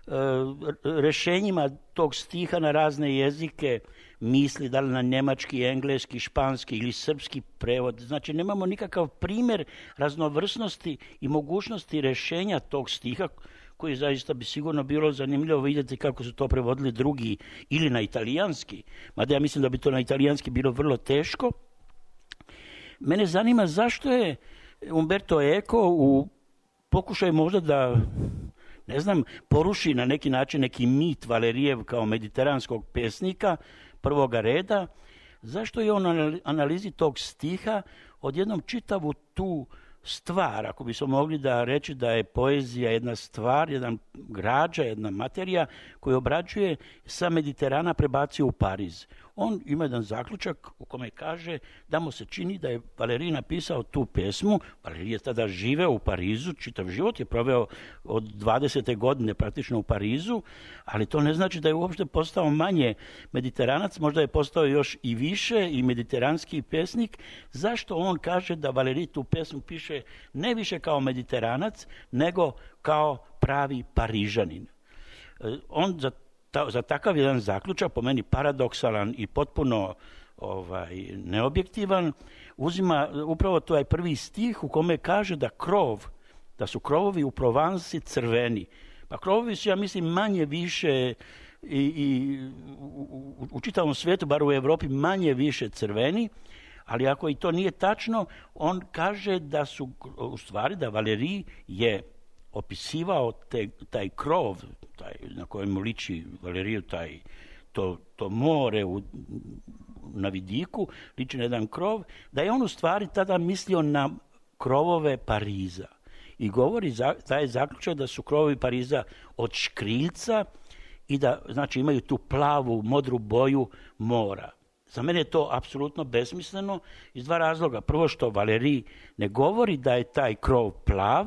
rešenjima tog stiha na razne jezike misli, da li na njemački, engleski, španski ili srpski prevod. Znači, nemamo nikakav primjer raznovrsnosti i mogućnosti rešenja tog stiha, koji zaista bi sigurno bilo zanimljivo vidjeti kako su to prevodili drugi ili na italijanski, mada ja mislim da bi to na italijanski bilo vrlo teško. Mene zanima zašto je Umberto Eco u pokušaju možda da, ne znam, poruši na neki način neki mit Valerijev kao mediteranskog pesnika prvoga reda, zašto je on analizi tog stiha odjednom čitavu tu stvar, ako bismo mogli da reći da je poezija jedna stvar, jedan građa, jedna materija koju obrađuje sa Mediterana prebacio u Pariz. On ima jedan zaključak u kome kaže da mu se čini da je Valerij napisao tu pesmu. Valerij je tada živeo u Parizu, čitav život je proveo od dvadesete godine praktično u Parizu, ali to ne znači da je uopšte postao manje mediteranac, možda je postao još i više i mediteranski pesnik. Zašto on kaže da Valerij tu pesmu piše ne više kao mediteranac, nego kao pravi Parižanin? On za Ta, za takav jedan zaključak, po meni paradoksalan i potpuno ovaj, neobjektivan, uzima upravo taj prvi stih u kome kaže da krov, da su krovovi u Provansi crveni. Pa krovovi su, ja mislim, manje više i, i u, u, u čitavom svijetu, bar u Europi, manje više crveni, ali ako i to nije tačno, on kaže da su, u stvari, da Valerij je opisivao te, taj krov, taj, na kojem liči Valeriju taj, to, to more u, na vidiku, liči na jedan krov, da je on u stvari tada mislio na krovove Pariza. I govori, za, taj zaključak da su krovovi Pariza od škriljca i da, znači, imaju tu plavu, modru boju mora. Za mene je to apsolutno besmisleno iz dva razloga. Prvo, što Valerij ne govori da je taj krov plav,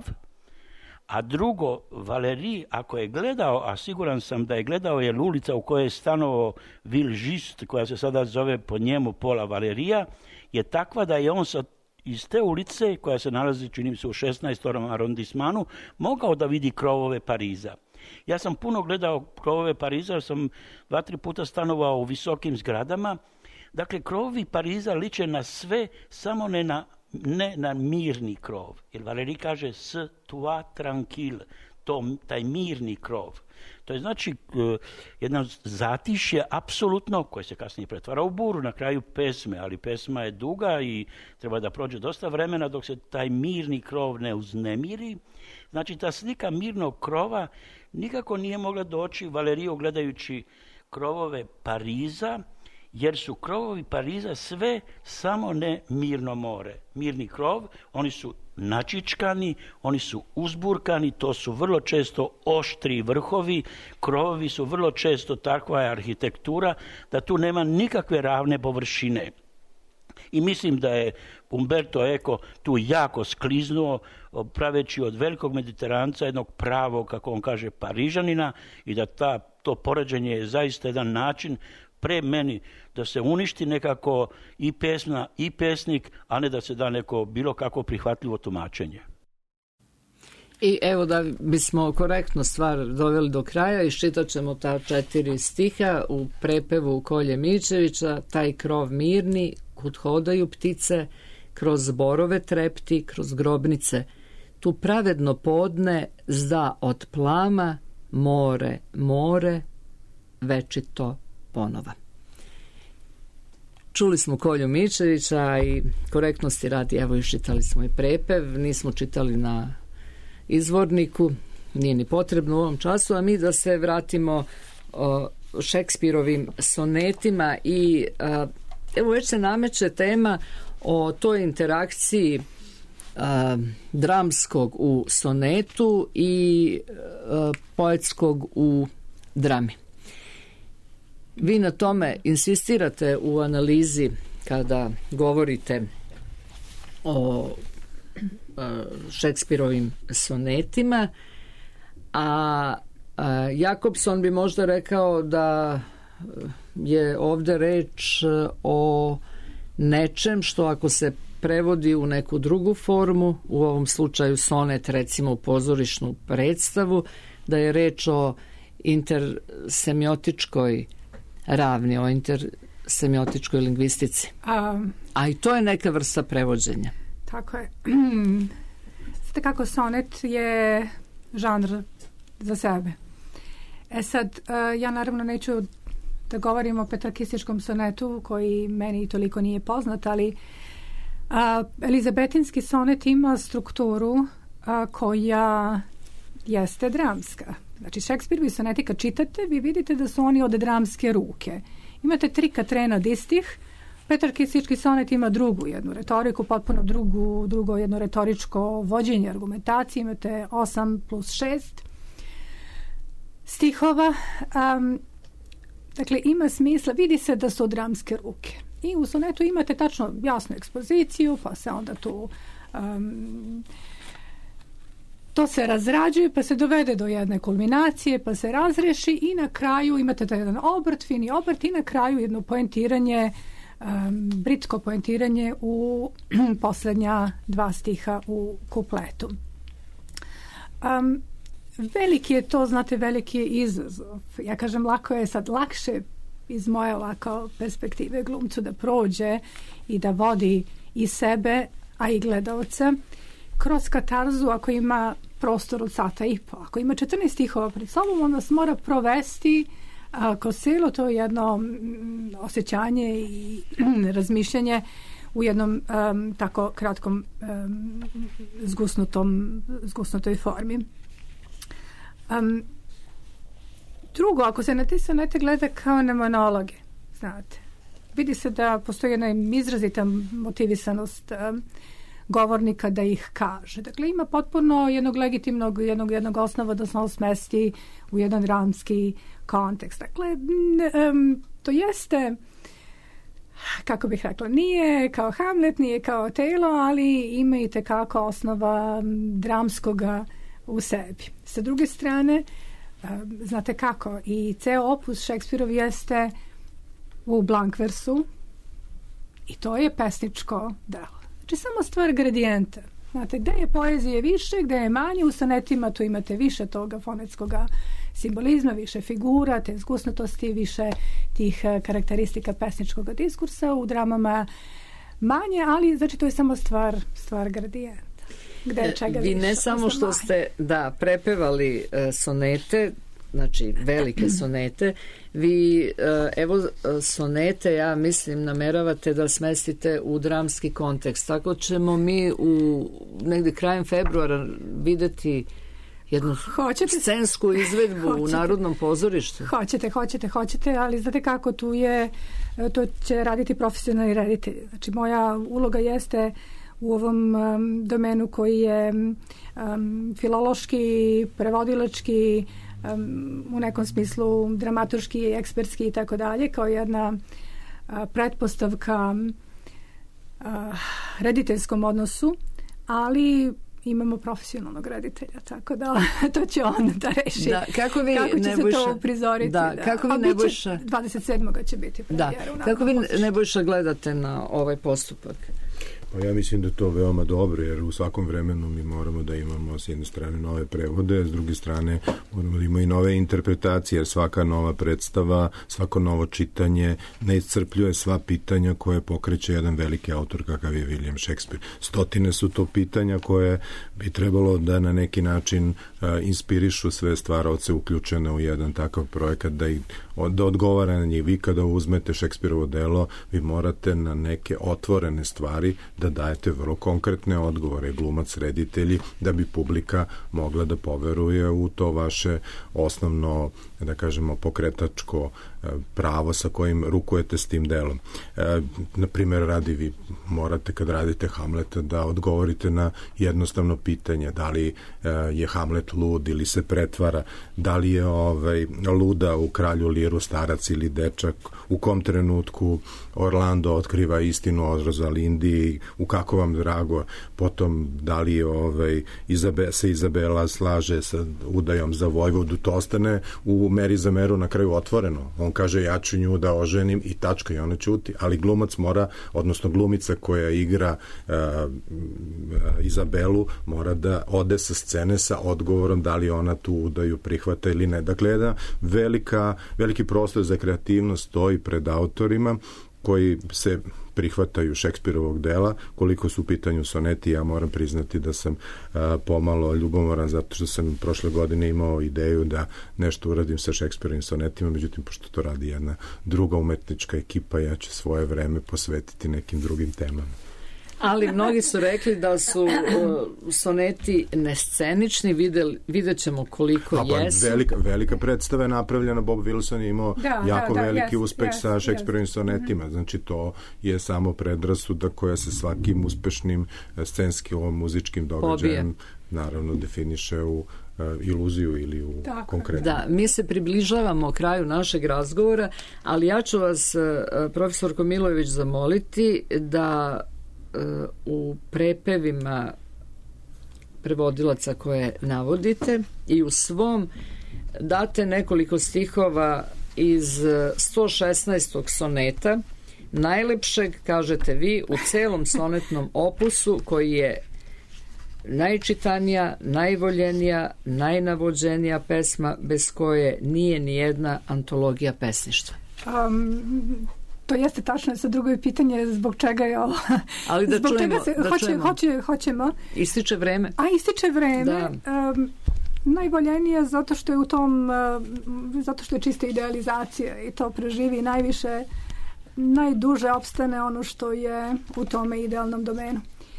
a drugo, Valerij, ako je gledao, a siguran sam da je gledao, jer ulica u kojoj je stanovao Ville-Juste, koja se sada zove po njemu pola Valerija, je takva da je on sa, iz te ulice, koja se nalazi, čini mi se, u šesnaestom arondismanu, mogao da vidi krovove Pariza. Ja sam puno gledao krovove Pariza, jer sam dva, tri puta stanovao u visokim zgradama. Dakle, krovovi Pariza liče na sve, samo ne na ne na mirni krov. Jer Valerij kaže s toi tranquille, to, taj mirni krov. To je znači jedno zatišje apsolutno koje se kasnije pretvara u buru na kraju pesme, ali pesma je duga i treba da prođe dosta vremena dok se taj mirni krov ne uznemiri. Znači ta slika mirnog krova nikako nije mogla doći Valeriju gledajući krovove Pariza, jer su krovovi Pariza sve samo ne mirno more. Mirni krov, oni su načičkani, oni su uzburkani, to su vrlo često oštri vrhovi, krovovi su vrlo često takva je arhitektura da tu nema nikakve ravne površine. I mislim da je Umberto Eco tu jako skliznuo praveći od velikog Mediteranca jednog pravog, kako on kaže, Parižanina i da ta, to poređenje je zaista jedan način pre meni da se uništi nekako i pesma i pesnik, a ne da se da neko bilo kako prihvatljivo tumačenje. I evo da bismo korektno stvar doveli do kraja, iščitat ćemo ta četiri stiha u prepevu Kolje Mićevića, taj krov mirni, kud hodaju ptice, kroz borove trepti, kroz grobnice, tu pravedno podne zda od plama, more, more, večito ponova. Čuli smo Kolju Mićevića i korektnosti radi, evo iščitali smo i prepev, nismo čitali na izvorniku, nije ni potrebno u ovom času, a mi da se vratimo o Šekspirovim sonetima i a, evo već se nameće tema o toj interakciji a, dramskog u sonetu i a, poetskog u drami. Vi na tome insistirate u analizi kada govorite o Šekspirovim sonetima, a Jakobson bi možda rekao da je ovdje reč o nečem što ako se prevodi u neku drugu formu, u ovom slučaju sonet recimo u pozorišnu predstavu, da je reč o intersemiotičkoj ravni, o intersemiotičkoj lingvistici. A, a i to je neka vrsta prevođenja. Tako je. Znate kako sonet je žanr za sebe. E sad, ja naravno neću da govorim o petrarkističkom sonetu koji meni toliko nije poznat, ali a, elizabetinski sonet ima strukturu a, koja jeste dramska. Znači, Šekspirovi soneti kad čitate, vi vidite da su oni od dramske ruke. Imate tri katrena distih, petrarkistički sonet ima drugu jednu retoriku, potpuno drugu, drugo jedno retoričko vođenje argumentacije, imate osam plus šest stihova. Um, dakle, ima smisla, vidi se da su dramske ruke. I u sonetu imate tačno jasnu ekspoziciju, pa se onda tu um, to se razrađuje, pa se dovede do jedne kulminacije, pa se razreši i na kraju imate taj jedan obrt, fini obrt i na kraju jedno poentiranje, um, britsko poentiranje u posljednja dva stiha u kupletu. Um, veliki je to, znate, veliki je izazov. Ja kažem, lako je sad lakše iz moje ovako perspektive glumcu da prođe i da vodi i sebe, a i gledalca kroz katarzu ako ima prostor od sata i po. Ako ima četrnaest stihova pred sobom, on vas mora provesti a, kroz cijelo to jedno m, osjećanje i m, razmišljanje u jednom um, tako kratkom um, zgusnutom, zgusnutoj formi. Um, drugo, ako se na te sonete gleda kao na monologe, znate, vidi se da postoji jedna izrazita motivisanost um, govornika da ih kaže. Dakle, ima potpuno jednog legitimnog, jednog, jednog osnova da se on smesti u jedan dramski kontekst. Dakle, um, to jeste, kako bih rekla, nije kao Hamlet, nije kao Otelo, ali ima i tekako osnova dramskoga u sebi. Sa druge strane, um, znate kako, i ceo opus Šekspirov jeste u blankversu i to je pesničko delo. Znači, samo stvar gradijenta. Znate, gde je poezije više, gde je manje, u sonetima tu imate više toga fonetskoga simbolizma, više figura, te zgusnutosti, više tih karakteristika pesničkog diskursa, u dramama manje, ali znači to je samo stvar, stvar gradijenta. gde čega Vi više, ne samo što manje. ste da prepevali e, sonete, znači velike sonete, vi e, evo sonete, ja mislim, nameravate da smestite u dramski kontekst. Tako ćemo mi u negde krajem februara videti jednu Hoćete? scensku izvedbu Hoćete. u Narodnom pozorištu. Hoćete, hoćete, hoćete, ali znate kako, tu je, to će raditi profesionalni reditelji. Znači, moja uloga jeste u ovom um, domenu koji je um, filološki, prevodilački, um, u nekom smislu dramaturški, ekspertski i tako dalje, kao jedna uh, pretpostavka uh, rediteljskom odnosu, ali imamo profesionalnog reditelja, tako da to će on da reši. Da, kako vi, kako će Nebojša, se to prizoriti. Da, Da. kako vi, A biće Nebojša, dvadeset sedmog će biti da, premijera. kako vi, Nebojša, gledate na ovaj postupak? Pa ja mislim da je to veoma dobro, jer u svakom vremenu mi moramo da imamo s jedne strane nove prevode, s druge strane moramo da imamo i nove interpretacije, jer svaka nova predstava, svako novo čitanje ne iscrpljuje sva pitanja koje pokreće jedan veliki autor kakav je William Shakespeare. Stotine su to pitanja koje bi trebalo da na neki način uh, inspirišu sve stvaraoce uključene u jedan takav projekat, da, ih, da odgovara na njih. Vi kada uzmete Shakespeareovo delo, vi morate na neke otvorene stvari da dajete vrlo konkretne odgovore, glumac, reditelji, da bi publika mogla da poveruje u to vaše osnovno, da kažemo, pokretačko pravo sa kojim rukujete s tim delom. E, na primjer, radi vi morate kad radite Hamleta da odgovorite na jednostavno pitanje, da li e, je Hamlet lud ili se pretvara, da li je ovaj, luda u Kralju Liru starac ili dečak, u kom trenutku Orlando otkriva istinu o Rosalindi, u kako vam drago, potom da li je ovaj, Izabe, se Izabela slaže sa udajom za Vojvodu, to ostane u meri za meru na kraju otvoreno. On kaže ja ću nju da oženim i tačka, i ona ćuti, ali glumac mora, odnosno glumica koja igra uh, Izabelu mora da ode sa scene sa odgovorom da li ona tu udaju prihvata ili ne. Dakle, jedan velika, veliki prostor za kreativnost stoji pred autorima koji se prihvataju Šekspirovog dela. Koliko su u pitanju soneti, ja moram priznati da sam a, pomalo ljubomoran, zato što sam prošle godine imao ideju da nešto uradim sa Šekspirovim sonetima, međutim, pošto to radi jedna druga umetnička ekipa, ja ću svoje vreme posvetiti nekim drugim temama. Ali mnogi su rekli da su uh, soneti nescenični, videl, vidjet ćemo koliko A, pa, jesu. Velika, velika predstava je napravljena, Bob Wilson je imao da, jako da, da, veliki yes, uspeh yes, sa Šekspirovim yes. sonetima, znači to je samo predrasuda koja se svakim uspešnim scenskim muzičkim događajem naravno definiše u uh, iluziju ili u Tako. konkretnu. Da, mi se približavamo kraju našeg razgovora, ali ja ću vas, uh, profesorko Milojević, zamoliti da u prepevima prevodilaca koje navodite i u svom date nekoliko stihova iz sto šesnaestog soneta, najlepšeg, kažete vi, u celom sonetnom opusu, koji je najčitanija, najvoljenija, najnavođenija pesma, bez koje nije ni jedna antologija pesništva. Um, To jeste tačno, sa drugo je pitanje zbog čega je ovo. Ali da zbog čujemo, čega se, da hoće, čujemo. Hoće, hoćemo. Ističe vreme. A ističe vreme. Da. Um, najvoljenije zato što je u tom, uh, zato što je čista idealizacija i to preživi najviše, najduže opstane ono što je u tome idealnom domenu.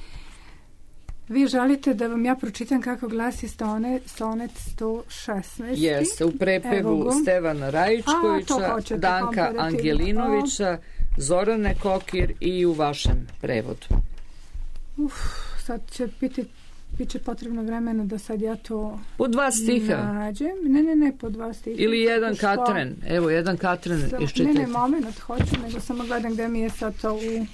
Vi želite da vam ja pročitam kako glasi sonet, sonet sto šesnaest. Jeste, u prepevu Stevana Rajičkovića, A, Danka Angelinovića, Zorane Kokir i u vašem prevodu. Uf, sad će biti bit će potrebno vremena da sad ja to po dva stiha nađem. Ne, ne, ne, po dva stiha. Ili jedan Katren. Evo, jedan Katren iščitajte. Ne, ne, moment, hoću, nego samo gledam gde mi je sad to u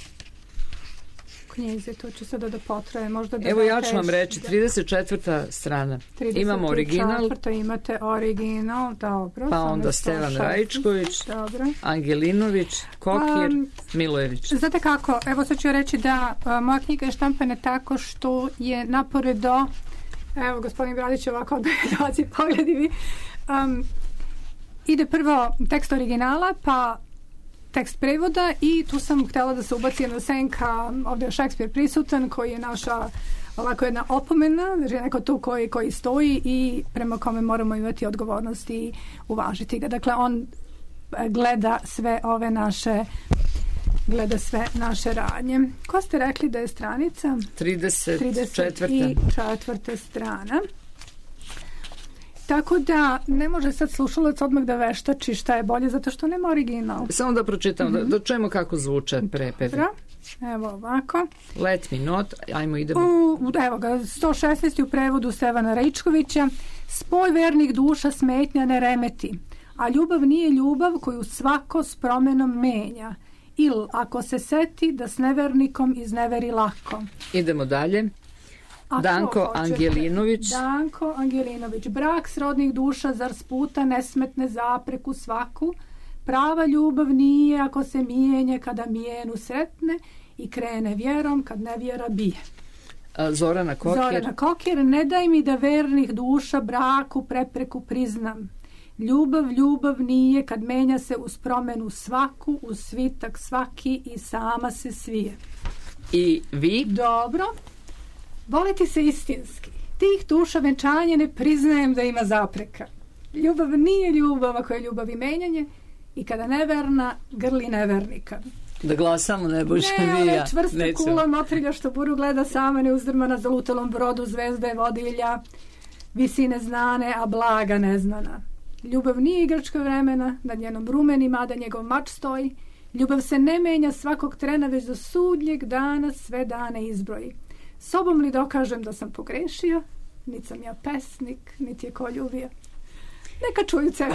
knjizi, to će sada da potraje. Možda da Evo ja ću vam reći, trideset četvrta strana. Imamo original. trideset četvrta imate original, dobro. Pa onda Stevan Rajičković, dobro. Angelinović, Kokir, um, Milojević. Znate kako, evo sad ću reći da a, moja knjiga je štampana tako što je napored do, evo gospodin Bradić ovako da dolazi, pogledi vi, um, ide prvo tekst originala, pa tekst prevoda i tu sam htjela da se ubaci jedna senka, ovdje je Šekspir prisutan koji je naša ovako jedna opomena, znači neko tu koji, koji stoji i prema kome moramo imati odgovornost i uvažiti ga. Dakle, on gleda sve ove naše gleda sve naše radnje. Ko ste rekli da je stranica? trideset četvrta. trideset četvrta strana. Tako da ne može sad slušalac odmah da veštači šta je bolje, zato što nema original. Samo da pročitam, mm-hmm. da, da čujemo kako zvuče prepevi. Dobro. Evo ovako. Let me not, ajmo idemo. U, evo ga, sto šesnaesti u prevodu Stevana Raičkovića. Spoj vernih duša smetnja ne remeti, a ljubav nije ljubav koju svako s promenom menja. Il ako se seti da s nevernikom izneveri lako. Idemo dalje. Ako Danko hoćete, Angelinović. Danko Angelinović. Brak srodnih duša zar sputa ne smetne zapreku svaku. Prava ljubav nije ako se mijenje kada mijenu sretne i krene vjerom kad nevjera bije. A, Zorana Kokir. Zorana Kokir. Ne daj mi da vernih duša braku prepreku priznam. Ljubav, ljubav nije kad menja se uz promenu svaku, uz svitak svaki i sama se svije. I vi? Dobro. Voliti se istinski. Tih duša venčanje ne priznajem da ima zapreka. Ljubav nije ljubav ako je ljubav i menjanje i kada neverna grli nevernika. Da glasamo, ne bojiš ne, vi ja. Čvrsta Nećemo. Kula motrilja što buru gleda sama neuzdrmana za lutalom brodu zvezde vodilja, visine znane, a blaga neznana. Ljubav nije igračka vremena, nad njenom rumenima da njegov mač stoji. Ljubav se ne menja svakog trena, već do sudnjeg dana sve dane izbroji. Sobom li dokažem da sam pogrešio, niti sam ja pesnik, niti je ko ljubio. Neka čuju ceo.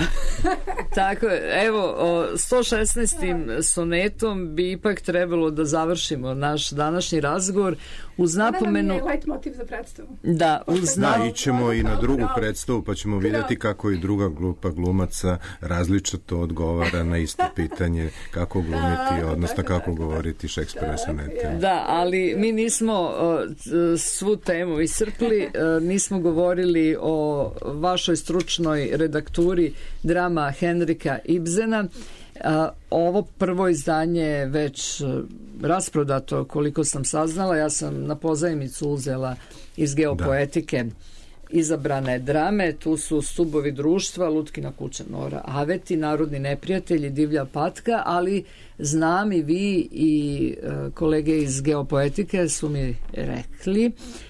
Tako je, evo, o sto šesnaestim sonetom bi ipak trebalo da završimo naš današnji razgovor uz napomenu... Ona nam je leitmotiv za predstavu. Da, uz Da, napomenu... ićemo i na drugu predstavu, pa ćemo vidjeti kako i druga grupa glumaca različito odgovara na isto pitanje kako glumiti, odnosno kako govoriti Šekspirove sonete. Da, ali mi nismo uh, svu temu iscrpli, uh, nismo govorili o vašoj stručnoj redakturi drama Henrika Ibsena. Uh, ovo prvo izdanje je već uh, rasprodato, koliko sam saznala. Ja sam na pozajmicu uzela iz Geopoetike da. Izabrane drame. Tu su Stubovi društva, Lutkina kuća Nora Aveti, Narodni neprijatelji, Divlja patka, ali znam i vi i uh, kolege iz Geopoetike su mi rekli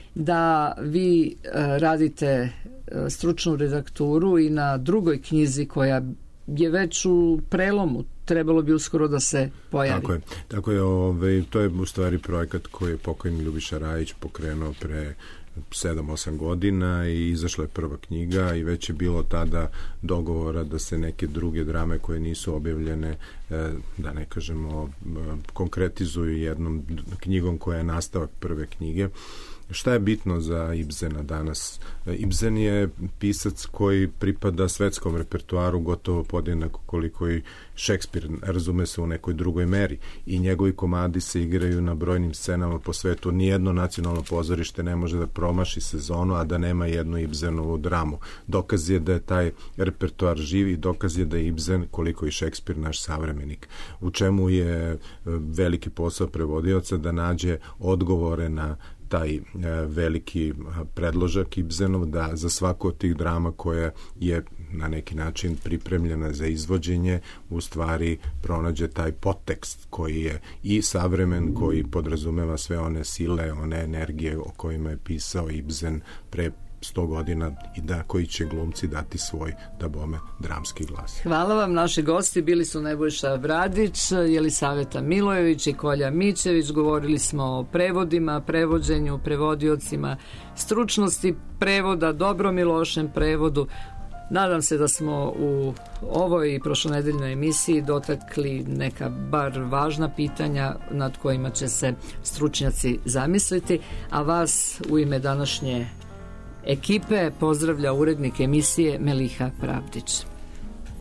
da vi uh, radite uh, stručnu redakturu i na drugoj knjizi koja je već u prelomu, trebalo bi uskoro da se pojavi. Tako je, tako je ove, to je u stvari projekat koji je pokojni Ljubiša Rajić pokrenuo pre sedam osam godina i izašla je prva knjiga i već je bilo tada dogovora da se neke druge drame koje nisu objavljene, da ne kažemo, konkretizuju jednom knjigom koja je nastavak prve knjige. Šta je bitno za Ibsena danas? Ibsen je pisac koji pripada svetskom repertoaru gotovo podjednako koliko i Šekspir, razume se, u nekoj drugoj meri. I njegovi komadi se igraju na brojnim scenama po svetu. Nijedno nacionalno pozorište ne može da promaši sezonu, a da nema jednu Ibsenovu dramu. Dokaz je da je taj repertoar živ i dokaz je da je Ibsen, koliko i Šekspir, naš savremenik. U čemu je veliki posao prevodioca da nađe odgovore na taj e, veliki predložak Ibsenov, da za svaku od tih drama koja je na neki način pripremljena za izvođenje, u stvari pronađe taj podtekst koji je i savremen, koji podrazumeva sve one sile, one energije o kojima je pisao Ibsen pre sto godina i da koji će glumci dati svoj, da bome, dramski glas. Hvala vam, naši gosti bili su Nebojša Bradić, Jelisaveta Milojević i Kolja Mićević. Govorili smo o prevodima, prevođenju, prevodiocima, stručnosti prevoda, dobrom i lošem prevodu. Nadam se da smo u ovoj i prošlonedeljnoj emisiji dotakli neka bar važna pitanja nad kojima će se stručnjaci zamisliti, a vas u ime današnje ekipe pozdravlja urednik emisije Meliha Pravdić.